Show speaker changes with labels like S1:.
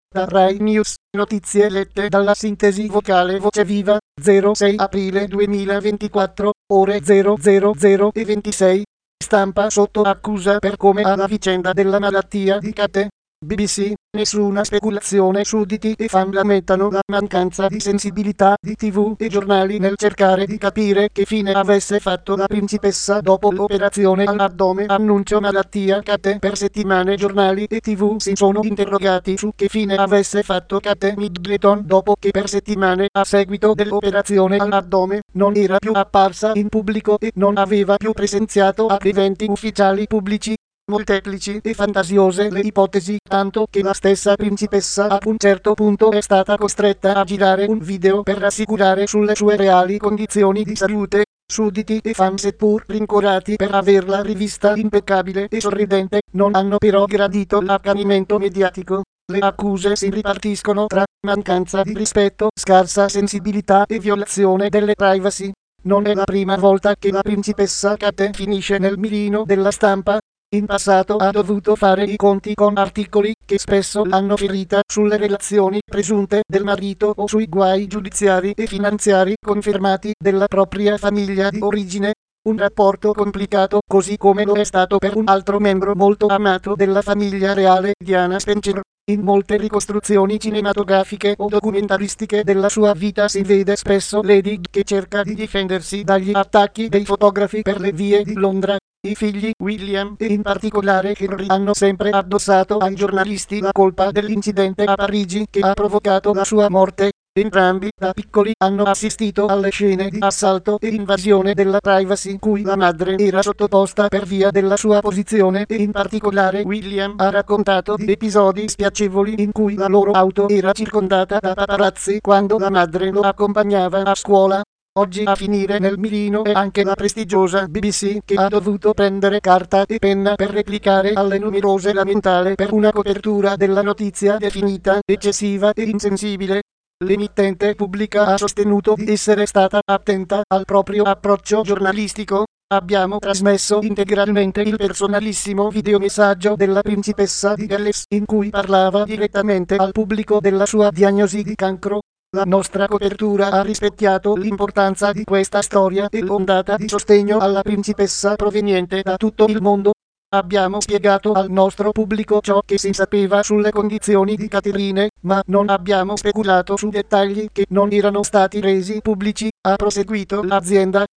S1: Da Rai News, notizie lette dalla sintesi vocale Voce Viva, 06 aprile 2024, ore 000:26. Stampa sotto accusa per come alla vicenda della malattia di Kate. BBC, nessuna speculazione, sudditi e fan lamentano la mancanza di sensibilità di TV e giornali nel cercare di capire che fine avesse fatto la principessa dopo l'operazione all'addome. Annuncio malattia Kate per settimane. Giornali e TV si sono interrogati su che fine avesse fatto Kate Middleton dopo che per settimane, a seguito dell'operazione all'addome, non era più apparsa in pubblico e non aveva più presenziato a eventi ufficiali pubblici. Molteplici e fantasiose le ipotesi, tanto che la stessa principessa a un certo punto è stata costretta a girare un video per rassicurare sulle sue reali condizioni di salute. Sudditi e fan, seppur rincuorati per averla rivista impeccabile e sorridente, non hanno però gradito l'accanimento mediatico. Le accuse si ripartiscono tra mancanza di rispetto, scarsa sensibilità e violazione delle privacy. Non è la prima volta che la principessa Kate finisce nel mirino della stampa. In passato ha dovuto fare i conti con articoli che spesso l'hanno ferita sulle relazioni presunte del marito o sui guai giudiziari e finanziari confermati della propria famiglia di origine. Un rapporto complicato, così come lo è stato per un altro membro molto amato della famiglia reale, Diana Spencer. In molte ricostruzioni cinematografiche o documentaristiche della sua vita si vede spesso Lady che cerca di difendersi dagli attacchi dei fotografi per le vie di Londra. I figli, William e in particolare Henry, hanno sempre addossato ai giornalisti la colpa dell'incidente a Parigi che ha provocato la sua morte. Entrambi, da piccoli, hanno assistito alle scene di assalto e invasione della privacy cui la madre era sottoposta per via della sua posizione e in particolare William ha raccontato di episodi spiacevoli in cui la loro auto era circondata da paparazzi quando la madre lo accompagnava a scuola. Oggi a finire nel mirino è anche la prestigiosa BBC, che ha dovuto prendere carta e penna per replicare alle numerose lamentele per una copertura della notizia definita eccessiva e insensibile. L'emittente pubblica ha sostenuto di essere stata attenta al proprio approccio giornalistico. Abbiamo trasmesso integralmente il personalissimo videomessaggio della principessa di Galles in cui parlava direttamente al pubblico della sua diagnosi di cancro. La nostra copertura ha rispecchiato l'importanza di questa storia e l'ondata di sostegno alla principessa proveniente da tutto il mondo. Abbiamo spiegato al nostro pubblico ciò che si sapeva sulle condizioni di Catherine, ma non abbiamo speculato su dettagli che non erano stati resi pubblici, ha proseguito l'azienda.